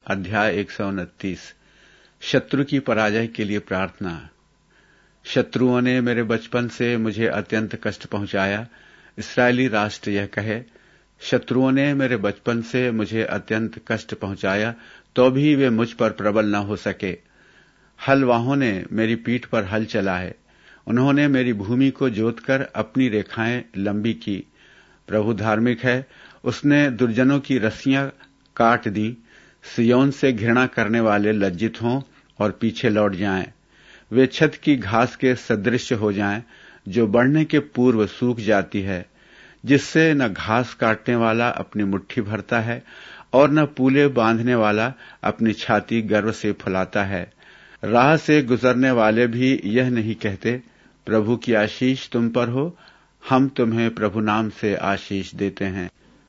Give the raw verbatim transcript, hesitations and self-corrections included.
अध्याय एक सौ उनतीस। शत्रु की पराजय के लिए प्रार्थना। शत्रुओं ने मेरे बचपन से मुझे अत्यंत कष्ट पहुंचाया। इस्राएली राष्ट्र यह कहे, शत्रुओं ने मेरे बचपन से मुझे अत्यंत कष्ट पहुंचाया, तो भी वे मुझ पर प्रबल न हो सके। हलवाहों ने मेरी पीठ पर हल चला है, उन्होंने मेरी भूमि को जोतकर अपनी रेखाएं लंबी की। प्रभु धार्मिक है, उसने दुर्जनों की रस्सियां काट दी। सिय्योन से घृणा करने वाले लज्जित हों और पीछे लौट जाएं। वे छत की घास के सदृश हो जाएं, जो बढ़ने के पूर्व सूख जाती है, जिससे न घास काटने वाला अपनी मुट्ठी भरता है और न पूले बांधने वाला अपनी छाती गर्व से फुलाता है। राह से गुजरने वाले भी यह नहीं कहते, प्रभु की आशीष तुम पर हो। हम तुम्हें प्रभु नाम से आशीष देते हैं।